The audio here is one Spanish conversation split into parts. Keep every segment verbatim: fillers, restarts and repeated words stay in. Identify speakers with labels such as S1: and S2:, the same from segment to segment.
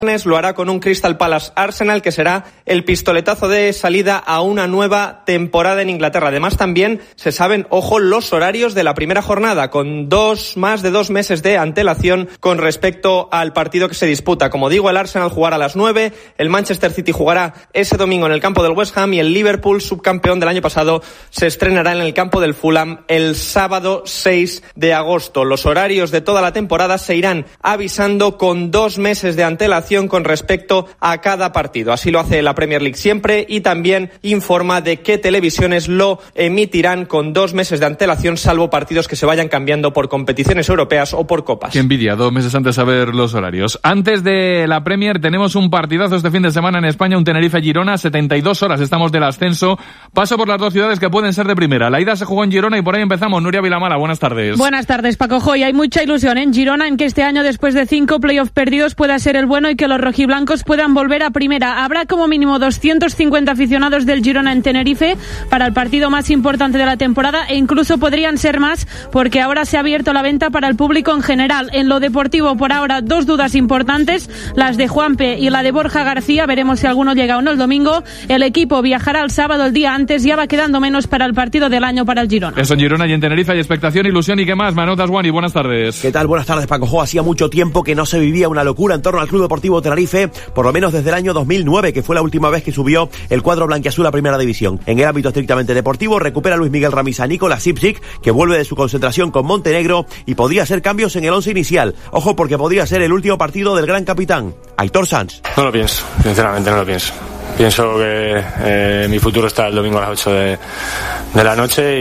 S1: Lo hará con un Crystal Palace Arsenal que será el pistoletazo de salida a una nueva temporada en Inglaterra. Además también se saben, ojo, los horarios de la primera jornada con dos más de dos meses de antelación con respecto al partido que se disputa. Como digo, el Arsenal jugará a las nueve, el Manchester City jugará ese domingo en el campo del West Ham y el Liverpool, subcampeón del año pasado, se estrenará en el campo del Fulham el sábado seis de agosto. Los horarios de toda la temporada se irán avisando con dos meses de antelación con respecto a cada partido. Así lo hace la Premier League siempre y también informa de qué televisiones lo emitirán con dos meses de antelación, salvo partidos que se vayan cambiando por competiciones europeas o por copas.
S2: Qué envidia, dos meses antes de saber los horarios. Antes de la Premier tenemos un partidazo este fin de semana en España, un Tenerife-Girona, setenta y dos horas estamos del ascenso. Paso por las dos ciudades que pueden ser de primera. La ida se jugó en Girona y por ahí empezamos. Nuria Vilamala, buenas tardes.
S3: Buenas tardes, Paco Joy. Hay mucha ilusión en Girona en que este año, después de cinco playoffs perdidos, pueda ser el bueno y que los rojiblancos puedan volver a primera. Habrá como mínimo doscientos cincuenta aficionados del Girona en Tenerife para el partido más importante de la temporada e incluso podrían ser más porque ahora se ha abierto la venta para el público en general. En lo deportivo, por ahora, dos dudas importantes, las de Juanpe y la de Borja García. Veremos si alguno llega o no el domingo. El equipo viajará el sábado el día antes, ya va quedando menos para el partido del año para el Girona.
S2: Eso en Girona y en Tenerife hay expectación, ilusión y qué más. Manotas Guani, buenas tardes.
S4: ¿Qué tal? Buenas tardes, Paco Jo. Hacía mucho tiempo que no se vivía una locura en torno al Club Deportivo Tenerife, por lo menos desde el año dos mil nueve, que fue la última vez que subió el cuadro blanquiazul a primera división. En el ámbito estrictamente deportivo, recupera Luis Miguel Ramis a Nikola Sipsic, que vuelve de su concentración con Montenegro y podría hacer cambios en el once inicial. Ojo, porque podría ser el último partido del gran capitán, Aitor Sanz.
S5: No lo pienso, sinceramente no lo pienso. Pienso que eh, mi futuro está el domingo a las ocho de, de la noche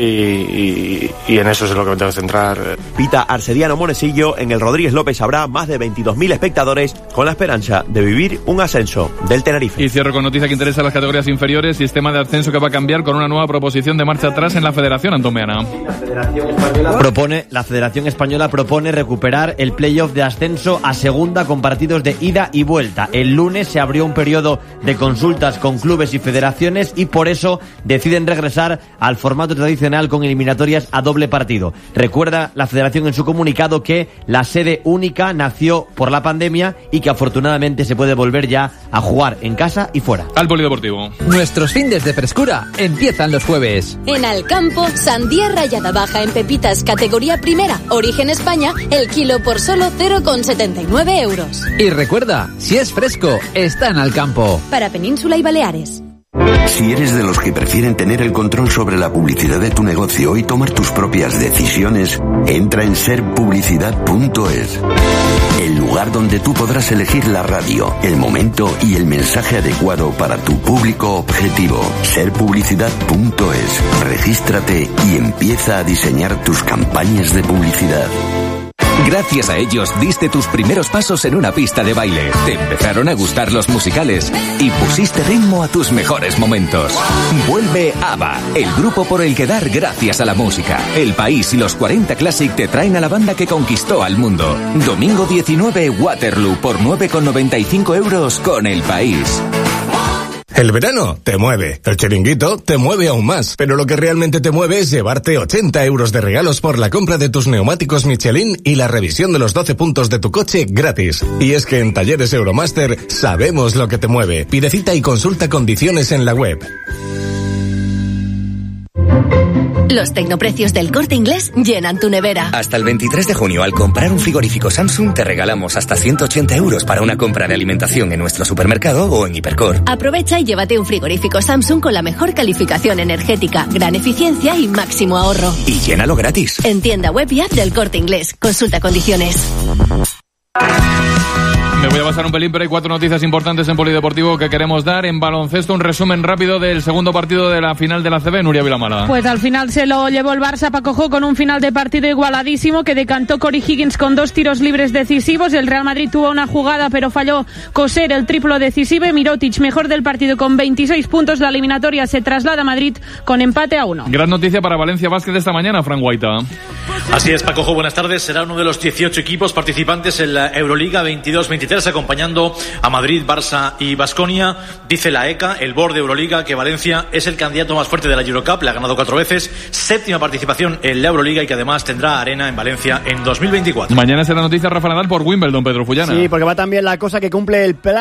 S5: y, y, y en eso es lo que me tengo que centrar.
S4: Pita Arcediano Monesillo. En el Rodríguez López habrá más de veintidós mil espectadores con la esperanza de vivir un ascenso del Tenerife.
S2: Y cierro con noticia que interesa a las categorías inferiores, sistema de ascenso que va a cambiar con una nueva proposición de marcha atrás en la Federación, Antón Meana.
S6: La Federación Española propone, la Federación Española propone recuperar el playoff de ascenso a segunda con partidos de ida y vuelta. El lunes se abrió un periodo de consultas con clubes y federaciones y por eso deciden regresar al formato tradicional con eliminatorias a doble partido. Recuerda la Federación en su comunicado que la sede única nació por la pandemia y que afortunadamente se puede volver ya a jugar en casa y fuera.
S2: Al polideportivo.
S7: Nuestros fines de frescura empiezan los jueves.
S8: En Alcampo, sandía rallada baja en pepitas categoría primera, origen España, el kilo por solo cero coma setenta y nueve euros.
S7: Y recuerda, si es fresco, está en Alcampo.
S8: Para Península y Baleares.
S9: Si eres de los que prefieren tener el control sobre la publicidad de tu negocio y tomar tus propias decisiones, entra en ser publicidad punto es. El lugar donde tú podrás elegir la radio, el momento y el mensaje adecuado para tu público objetivo. ser publicidad punto es. Regístrate y empieza a diseñar tus campañas de publicidad.
S10: Gracias a ellos diste tus primeros pasos en una pista de baile, te empezaron a gustar los musicales y pusiste ritmo a tus mejores momentos. Vuelve ABBA, el grupo por el que dar gracias a la música. El País y los cuarenta Classic te traen a la banda que conquistó al mundo. Domingo diecinueve, Waterloo por nueve con noventa y cinco euros con El País.
S11: El verano te mueve, el chiringuito te mueve aún más, pero lo que realmente te mueve es llevarte ochenta euros de regalos por la compra de tus neumáticos Michelin y la revisión de los doce puntos de tu coche gratis. Y es que en Talleres Euromaster sabemos lo que te mueve. Pide cita y consulta condiciones en la web.
S8: Los tecnoprecios del Corte Inglés llenan tu nevera.
S12: Hasta el veintitrés de junio, al comprar un frigorífico Samsung, te regalamos hasta ciento ochenta euros para una compra de alimentación en nuestro supermercado o en Hipercor.
S8: Aprovecha y llévate un frigorífico Samsung con la mejor calificación energética, gran eficiencia y máximo ahorro.
S12: Y llénalo gratis.
S8: En tienda web y app del Corte Inglés. Consulta condiciones.
S2: Me voy a pasar un pelín, pero hay cuatro noticias importantes en polideportivo que queremos dar. En baloncesto, un resumen rápido del segundo partido de la final de la A C B, Nuria Vilamala.
S3: Pues al final se lo llevó el Barça, Paco Jo, con un final de partido igualadísimo que decantó Cory Higgins con dos tiros libres decisivos. El Real Madrid tuvo una jugada, pero falló Coser el triplo decisivo. Mirotic, mejor del partido con veintiséis puntos. La eliminatoria se traslada a Madrid con empate a uno.
S2: Gran noticia para Valencia Basket esta mañana, Fran Guaita.
S13: Así es, Paco Jo, buenas tardes. Será uno de los dieciocho equipos participantes en la Euroliga veintidós veintitrés. veintitrés, acompañando a Madrid, Barça y Baskonia. Dice la ECA, el board de Euroliga, que Valencia es el candidato más fuerte de la Eurocup, le ha ganado cuatro veces, séptima participación en la Euroliga y que además tendrá arena en Valencia en dos mil veinticuatro.
S2: Mañana será noticia Rafa Nadal por Wimbledon, Pedro Fullana.
S14: Sí, porque va tan bien la cosa que cumple el plan